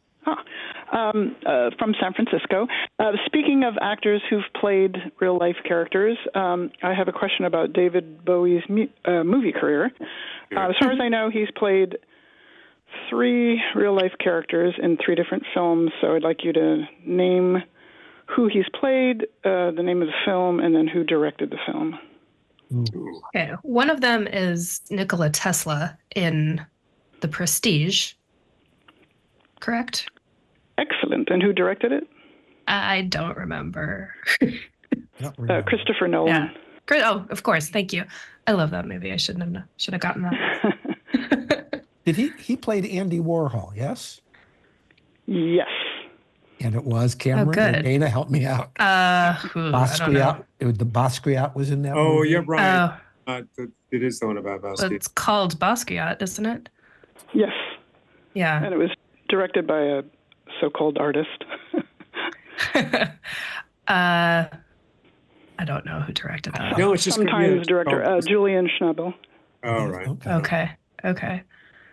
From San Francisco. Speaking of actors who've played real-life characters, I have a question about David Bowie's movie career. As far as I know, he's played 3 real-life characters in 3 different films, so I'd like you to name who he's played, the name of the film, and then who directed the film. Okay. One of them is Nikola Tesla in The Prestige. Correct? Excellent. And who directed it? I don't remember. Christopher Nolan. Yeah. Oh, of course. Thank you. I love that movie. I should have gotten that. Did he played Andy Warhol? Yes. Yes. And it was Cameron. Oh, good. Dana, help me out. Basquiat. The Basquiat was in that. Oh, movie? yeah, right. It is the one about Basquiat. It's called Basquiat, isn't it? Yes. Yeah. And it was directed by a so-called artist. I don't know who directed that. No, it's just sometimes director Julian Schnabel. Oh, right. Okay.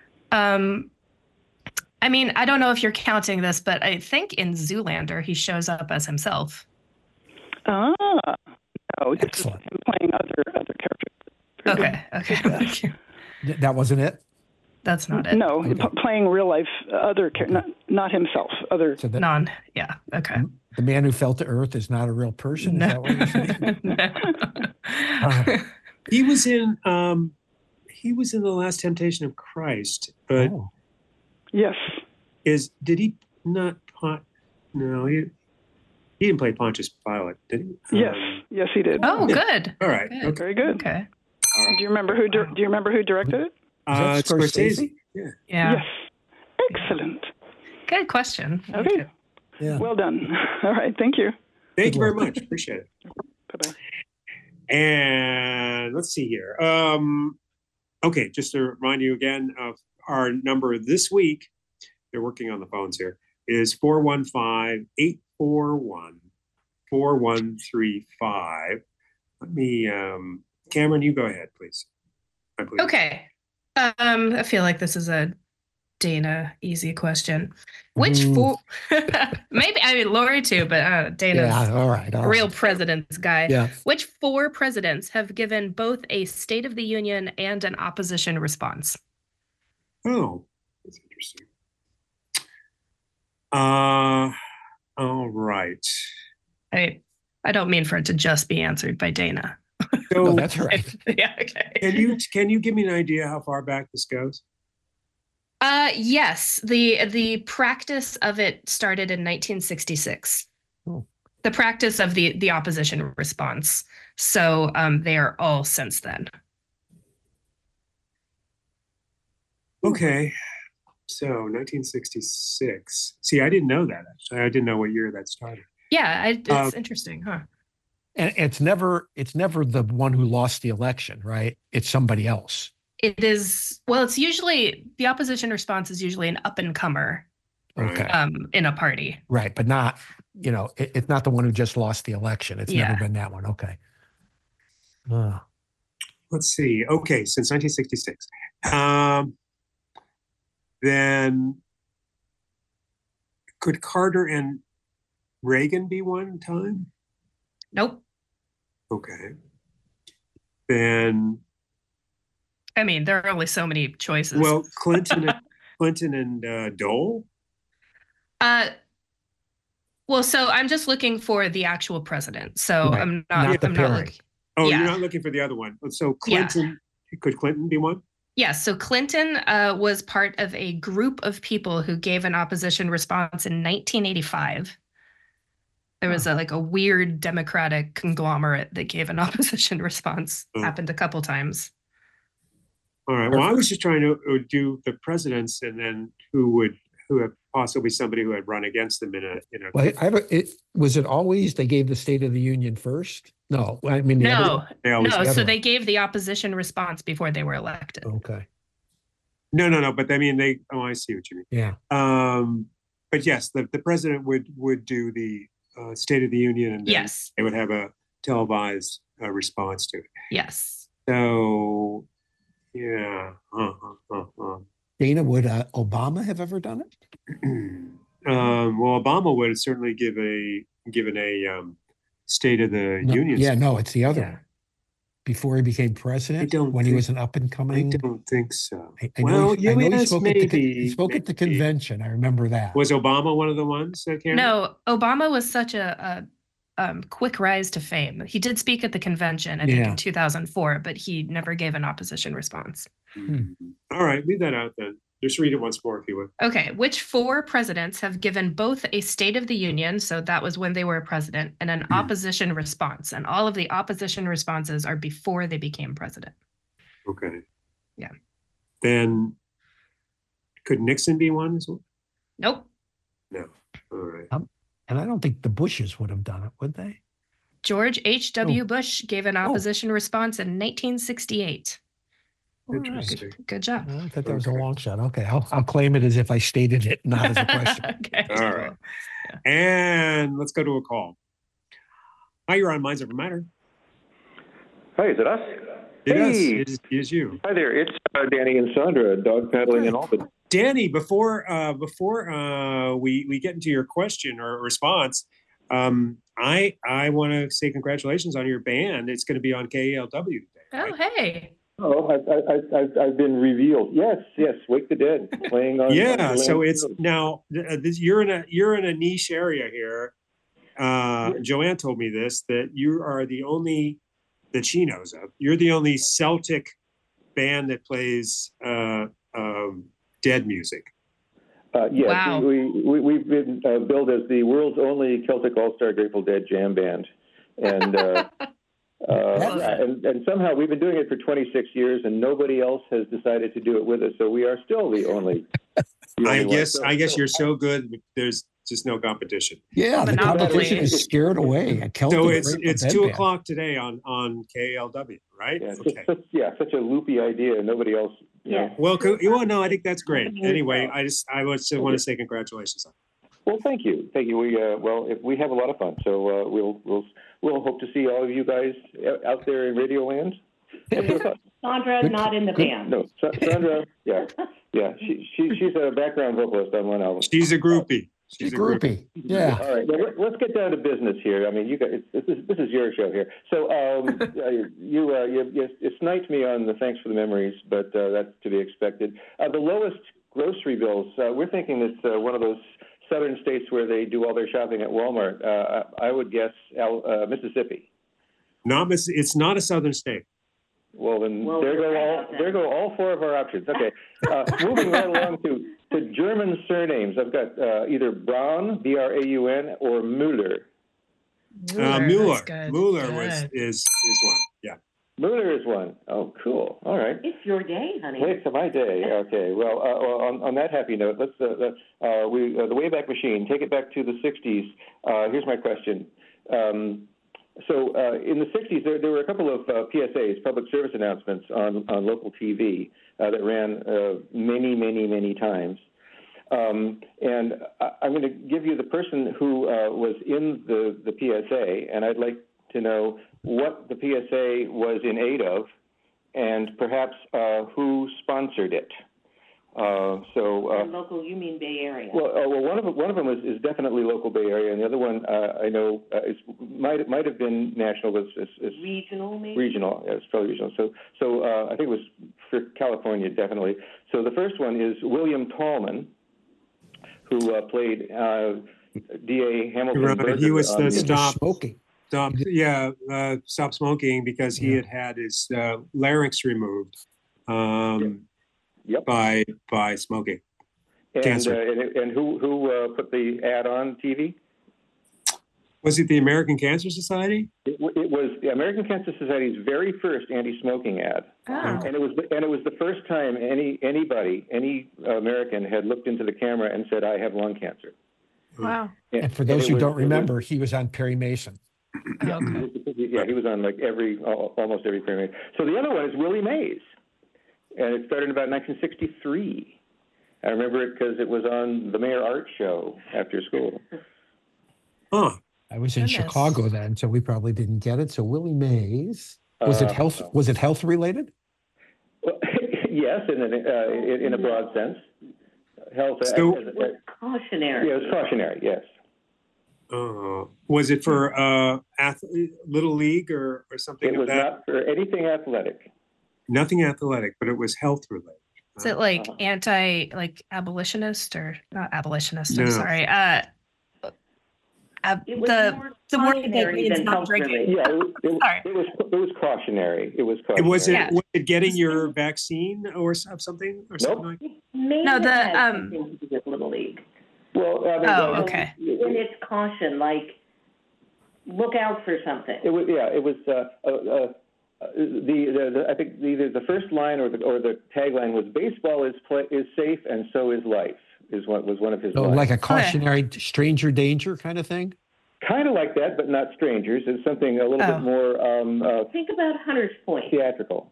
I mean, I don't know if you're counting this, but I think in Zoolander he shows up as himself. No, this is Excellent. him playing other characters. Okay. That wasn't it? That's not it. No, playing real life other not himself. Other. So Okay. The man who fell to earth is not a real person. No. Is that what you're saying? He was in The Last Temptation of Christ, but yes. Did he not? No, he didn't play Pontius Pilate, did he? Yes, he did. Oh, good. All right. Good. Okay. Very good. Okay. Do you remember who? Do you remember who directed it? It's Scorsese. Yeah. Yes. Excellent. Good question. Okay. Yeah. Well done. All right. Thank you. Thank you very much. Appreciate it. Bye-bye. And let's see here. Okay, just to remind you again of our number this week, they're working on the phones here, is 415-841-4135. Let me, Cameron, you go ahead, please. Okay. I feel like this is a Dana easy question. Which 4? Maybe Lori too, but Dana's all right. real president's guy. Yeah. Which 4 presidents have given both a State of the Union and an opposition response? Oh, that's interesting. All right. I don't mean for it to just be answered by Dana. So No, that's right. Yeah. Okay. Can you give me an idea how far back this goes? Yes. The practice of it started in 1966. Oh. The practice of the opposition response. So they are all since then. Okay. So 1966. See, I didn't know that, actually. I didn't know what year that started. Yeah, it's interesting, huh? And it's never the one who lost the election, right? It's somebody else. It is, well, it's usually, the opposition response is usually an up-and-comer Okay. in a party. Right, but not, it's not the one who just lost the election. It's Yeah. never been that one. Okay. Let's see. Okay, since 1966. Then could Carter and Reagan be one time? Nope. Okay. Then, I mean, there are only so many choices. well, Clinton and Dole? Well, so I'm just looking for the actual president. So Right. I'm Not the not pairing. looking. Oh, Yeah. you're not looking for the other one. So Clinton, could Clinton be one? Yes, so Clinton was part of a group of people who gave an opposition response in 1985. There was a weird Democratic conglomerate that gave an opposition response. Happened a couple times. All right. Well, I was just trying to do the presidents and then who have possibly somebody who had run against them in a. Well, was it always they gave the State of the Union first? No, I mean No. the So other they gave the opposition response before they were elected. Okay. No. But I mean, I see what you mean. Yeah. But yes, the president would do the State of the Union, and then Yes. they would have a televised response to it. Yes. So, yeah. Dana, would Obama have ever done it? Well, Obama would certainly given a State of the Union. Yeah, no, it's the other Yeah. one. Before he became president, I don't when he think- was an up and coming. I don't think so. I Well, know he yes, spoke maybe. he spoke at the maybe. convention. I remember that. Was Obama one of the ones that came? No, Obama was such a quick rise to fame. He did speak at the convention, I think, Yeah. in 2004, but he never gave an opposition response. All right, leave that out then. Just read it once more if you would. Okay, which 4 presidents have given both a State of the Union, so that was when they were a president, and an opposition response? And all of the opposition responses are before they became president. Okay. Yeah. Then could Nixon be one as well? Nope. No. All right. And I don't think the Bushes would have done it, would they? George H.W. Oh. Bush gave an opposition response in 1968. Interesting. Good job. I thought that was a long shot. Okay, I'll claim it as if I stated it, not as a question. Okay. All right. And let's go to a call. Hi, you're on Minds Over Matter. Hi, is it us? It is you. Hi there. It's Danny and Sandra, dog paddling in Albany. Danny, before we get into your question or response, I want to say congratulations on your band. It's going to be on KALW today. Oh, hey. Oh, I've been revealed. Yes, Wake the Dead playing on. Yeah, on so it's now you're in a niche area here. Joanne told me this, that you are the only that she knows of. You're the only Celtic band that plays Dead music. Yes, Wow. we've been billed as the world's only Celtic All-Star Grateful Dead jam band, and and somehow we've been doing it for 26 years, and nobody else has decided to do it with us. So we are still the only. I guess you're so good. There's just no competition. Yeah, the Monopoly. competition is scared away. A Celtic So it's Grateful Dead 2:00 today on KALW, right? Yeah, Okay. such a loopy idea, and nobody else. Yeah. Well, no, I think that's great. Anyway, I just want to say congratulations. Well, thank you. We have a lot of fun. So we'll hope to see all of you guys out there in Radio Land. Sandra, not in the band. No, Sandra. Yeah. She's a background vocalist on one album. She's a groupie. She's a groupie. Yeah. All right. Well, let's get down to business here. I mean, you guys, this is your show here. So you sniped me on the thanks for the memories, but that's to be expected. The lowest grocery bills. We're thinking it's one of those southern states where they do all their shopping at Walmart. I would guess Mississippi. It's not a southern state. Well, then there go all 4 of our options. Okay, moving right along to German surnames. I've got either Braun, Braun, or Müller. Müller. That's good. Müller Good. is one. Yeah. Mooner is one. Oh, cool. All right. It's your day, honey. It's my day. Okay. Well, on that happy note, let's the Wayback Machine. Take it back to the '60s. Here's my question. So in the '60s, there were a couple of PSAs, public service announcements, on local TV that ran many times. And I'm going to give you the person who was in the PSA, and I'd like to know what the PSA was in aid of, and perhaps who sponsored it. And local, you mean Bay Area? Well, one of them is definitely local Bay Area, and the other one I know might have been national. Was regional, maybe? Regional, yeah, it's probably regional. So I think it was for California, definitely. So the first one is William Tallman, who played D.A. Hamilton. He was the stop smoking. smoking because he had his larynx removed by smoking. And Cancer. And who put the ad on TV? Was it the American Cancer Society? It was the American Cancer Society's very first anti-smoking ad, and it was the first time any American had looked into the camera and said, "I have lung cancer." Wow! And for those who don't remember, he was on Perry Mason. Okay. Yeah, he was on like almost every Perry Mason. So the other one is Willie Mays, and it started in about 1963. I remember it because it was on the Mayor Art Show after school. Huh. I was in Chicago then, so we probably didn't get it. So Willie Mays, was it health? Was it health related? Well, yes, in a broad sense, health. It was cautionary. Yeah, it was cautionary. Yes. Was it for Little League or something? It was not for anything athletic. Nothing athletic, but it was health related. Is it like abolitionist or not abolitionist? No. I'm sorry. It was more the word cautionary than not drinking. Yeah, it was cautionary. It was cautionary. Was it getting your vaccine or something? Or something like that? Maybe had something to do with Little League. Well, okay. In its caution, like look out for something. It was I think either the first line or the tagline was "Baseball is safe and so is life." Was one of his lines. Like a cautionary stranger danger kind of thing? Kind of like that, but not strangers. It's something a little bit more think about Hunter's Point. Theatrical.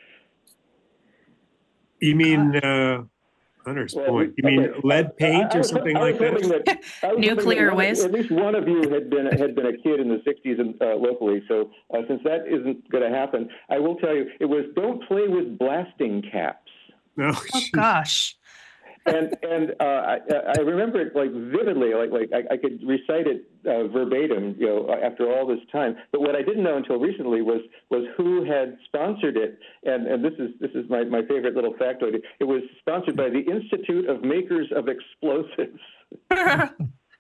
You mean Hunter's Point? You mean lead paint or something like that? Nuclear waste. At least one of you had been a kid in the '60s and locally. So since that isn't going to happen, I will tell you it was "Don't play with blasting caps." No. Oh gosh. And I remember it like vividly, like I could recite it verbatim, after all this time. But what I didn't know until recently was who had sponsored it. And this is my favorite little factoid. It was sponsored by the Institute of Makers of Explosives. That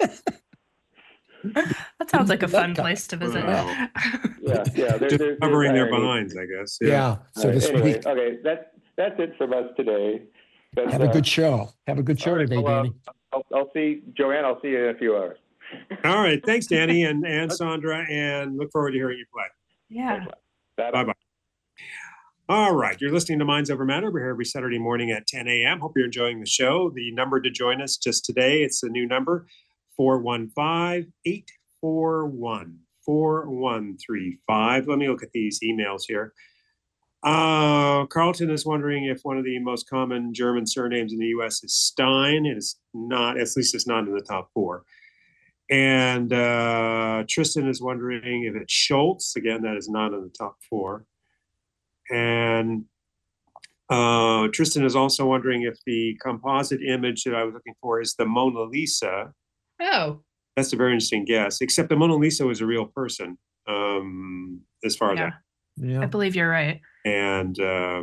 sounds like a fun place to visit. Yeah. They're covering their behinds, I guess. Yeah. So to anyway, speak. Okay, that's it from us today. But, have a good show. Have a good show today, Danny. I'll see Joanne. I'll see you in a few hours. All right. Thanks, Danny and Sandra, and look forward to hearing you play. Yeah. Bye-bye. All right. You're listening to Minds Over Matter. We're here every Saturday morning at 10 a.m. Hope you're enjoying the show. The number to join us just today, it's a new number, 415-841-4135. Let me look at these emails here. Carlton is wondering if one of the most common German surnames in the U.S. is Stein. It is not, at least it's not in the top 4. And Tristan is wondering if it's Schultz. Again, that is not in the top 4. And Tristan is also wondering if the composite image that I was looking for is the Mona Lisa. Oh. That's a very interesting guess, except the Mona Lisa was a real person, as far as I believe you're right. And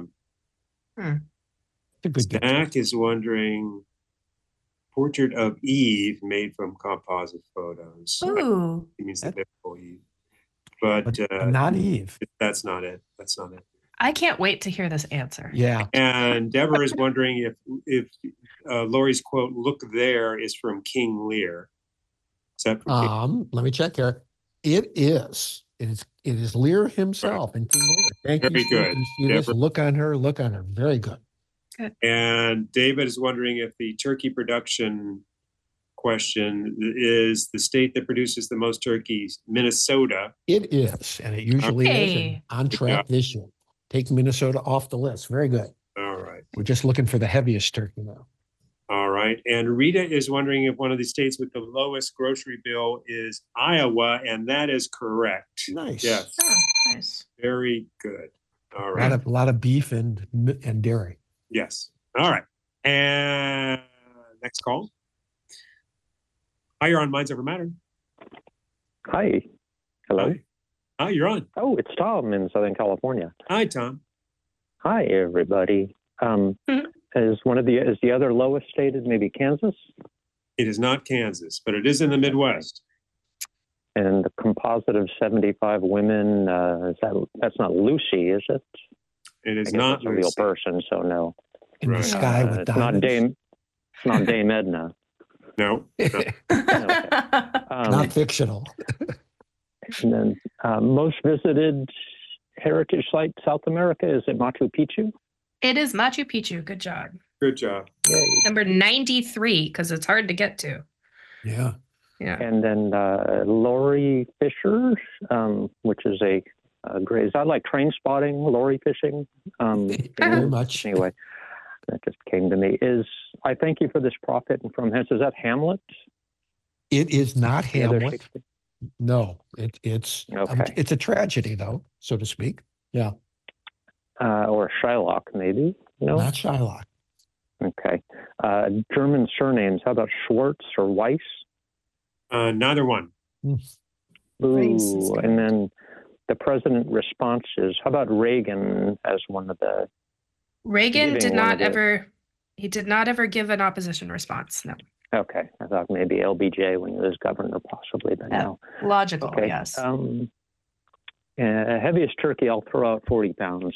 Zach is wondering, portrait of Eve made from composite photos. Ooh. He means the biblical Eve. But not Eve. That's not it. That's not it. I can't wait to hear this answer. Yeah. And Deborah is wondering if Lori's quote, "Look there," is from King Lear. Is that from King? Let me check here. It is. It is Lear himself and King Lear. Thank Very you. good. You see this? Look on her. Very good. And David is wondering if the turkey production question is the state that produces the most turkeys, Minnesota. It is, and it usually is, and on track this year. Take Minnesota off the list. Very good. All right. We're just looking for the heaviest turkey now. All right. And Rita is wondering if one of the states with the lowest grocery bill is Iowa, and that is correct. Nice. Yes. Oh, nice. Very good. All right. A lot of beef and dairy. Yes. All right. And next call. Hi, you're on Minds Over Matter. Hi. Hello. Hi, you're on. Oh, it's Tom in Southern California. Hi, Tom. Hi, everybody. Is the other lowest state maybe Kansas? It is not Kansas, but it is in the Midwest. And the composite of 75 women, that's not Lucy, is it? It is not a real person, so no. In the sky with it's not Dame Edna. No. Okay. Not fictional. And then most visited heritage site South America, is it Machu Picchu? It is Machu Picchu. Good job. Good job. Yay. Number 93, because it's hard to get to. Yeah. Yeah. And then Lori Fisher, which is a great. Is that like train spotting, Lori fishing? Very much. Anyway, that just came to me. I thank you for this profit and from hence. Is that Hamlet? It is not Hamlet. No, it's okay. It's a tragedy, though, so to speak. Yeah. Or Shylock, maybe? No, not Shylock. Okay. German surnames. How about Schwartz or Weiss? Neither one. Ooh, and then the president responses. How about Reagan as one of the? Reagan did not ever. He did not ever give an opposition response. No. Okay, I thought maybe LBJ when he was governor, possibly, but no. Logical, okay. Yes. Heaviest turkey, I'll throw out 40 pounds.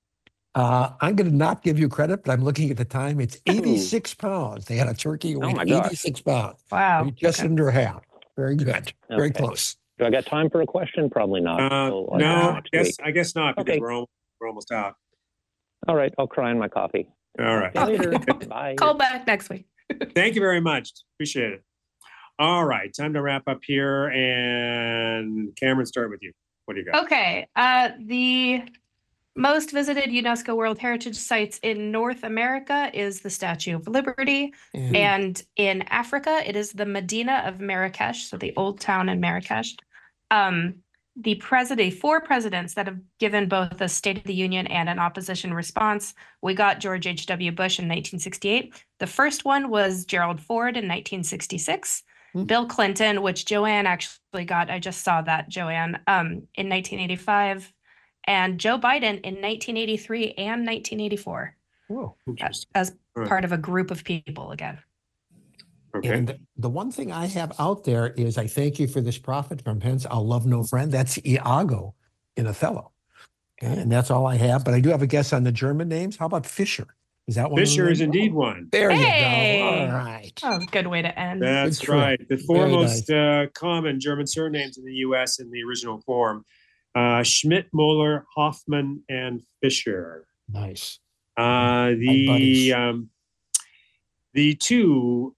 I'm going to not give you credit, but I'm looking at the time. It's 86 pounds. They had a turkey weighing 86 pounds. Wow. Just under half. Very good. Very close. Do I got time for a question? Probably not. No, I guess not, because we're almost out. All right, I'll cry in my coffee. All right. Later. Bye. Call back next week. Thank you very much. Appreciate it. All right, time to wrap up here. And Cameron, start with you. What do you got? Okay. The most visited UNESCO World Heritage Sites in North America is the Statue of Liberty. And in Africa, it is the Medina of Marrakesh, so the old town in Marrakesh. The 4 presidents that have given both a State of the Union and an opposition response. We got George H.W. Bush in 1968. The first one was Gerald Ford in 1966. Bill Clinton, which Joanne actually got. I just saw that, Joanne, in 1985. And Joe Biden in 1983 and 1984. Whoa, as part of a group of people again. Okay. And the one thing I have out there is I thank you for this prophet from hence I'll love no friend. That's Iago in Othello. And that's all I have. But I do have a guess on the German names. How about Fisher? Is that one? Fisher is indeed one. There you go. All right. Oh, good way to end. That's right. The 4 most common German surnames in the U.S. in the original form. Schmidt, Moeller, Hoffman, and Fisher. Nice. The two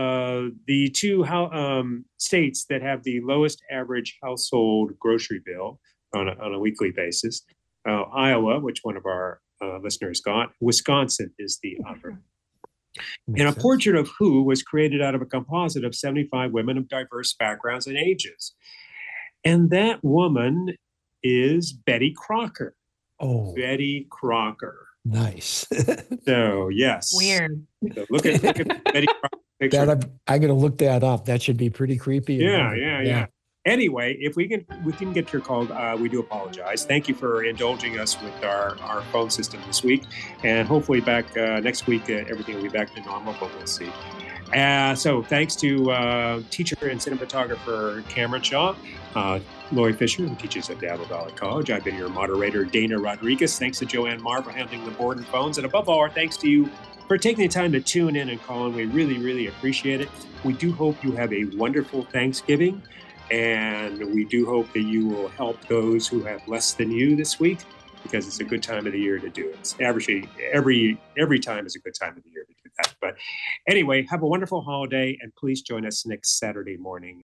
states that have the lowest average household grocery bill on a weekly basis, Iowa, which one of our listeners got, Wisconsin is the other. And a portrait of who was created out of a composite of 75 women of diverse backgrounds and ages. And that woman is Betty Crocker. Oh, Betty Crocker. Nice. So, yes. Weird. So look at Betty Crocker picture. I'm going to look that up. That should be pretty creepy. Yeah. Anyway, if we didn't get your call, we do apologize. Thank you for indulging us with our phone system this week. And hopefully back next week, everything will be back to normal, but we'll see. So thanks to teacher and cinematographer Cameron Shaw, Lori Fisher, who teaches at Dabble Valley College. I've been your moderator, Dana Rodriguez. Thanks to Joanne Marr for handling the board and phones. And above all, our thanks to you for taking the time to tune in and call in. We really, really appreciate it. We do hope you have a wonderful Thanksgiving. And we do hope that you will help those who have less than you this week, because it's a good time of the year to do it. It's every time is a good time of the year to do that. But anyway, have a wonderful holiday, and please join us next Saturday morning.